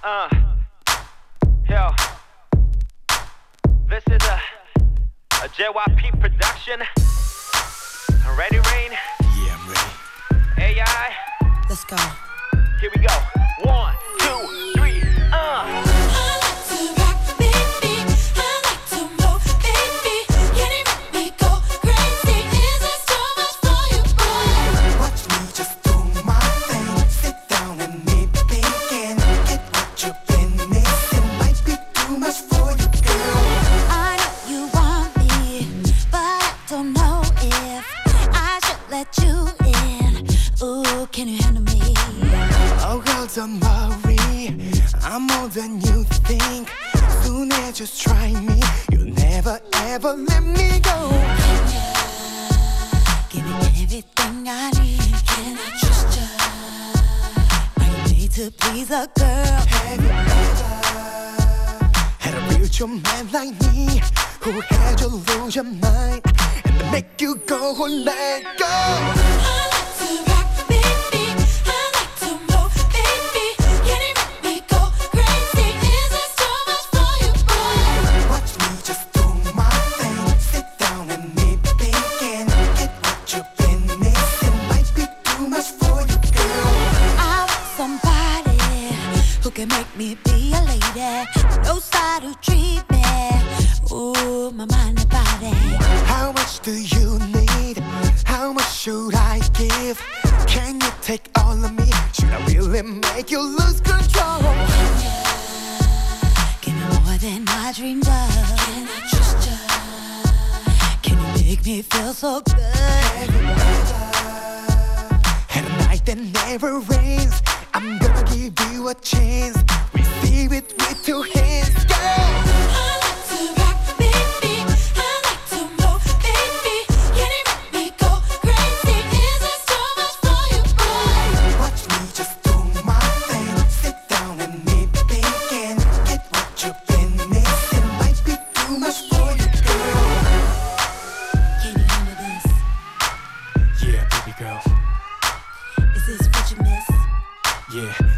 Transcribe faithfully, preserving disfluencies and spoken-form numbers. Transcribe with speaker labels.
Speaker 1: Uh, yo, this is a, a J Y P production. Ready, Rain?
Speaker 2: Yeah, I'm ready.
Speaker 1: A I.
Speaker 3: Let's go.
Speaker 1: Here we go. One, two, three, uh.
Speaker 3: Can you handle me?
Speaker 2: Oh girl, don't worry, I'm more than you think. Soon as you try me, you'll never ever let me go.
Speaker 3: Give me everything I need. Can I trust you? I need to please a girl.
Speaker 2: Have you ever had a real true man like me, who had you lose your mind and make you go and let go?
Speaker 3: I like to rock. Who can make me be a lady? No side who treat me. Ooh, my mind and body.
Speaker 2: How much do you need? How much should I give? Can you take all of me? Should I really make you lose control?
Speaker 3: Can you give me more than I dreamed of? Can I trust you? Can you make me feel so good?
Speaker 2: Have you ever had a night that never rains? I'm gonna give you a chance. Receive it with two hands, girl.
Speaker 3: I like to rock, baby. I like to move, baby. Can you make me go crazy? Is this too much for you, boy?
Speaker 2: Watch me just do my thing. Sit down and meet begin. Get what you've been missing. Might be too much for you, girl.
Speaker 3: Can you handle this?
Speaker 2: Yeah, baby girl.
Speaker 3: Is this what you miss?
Speaker 2: Yeah.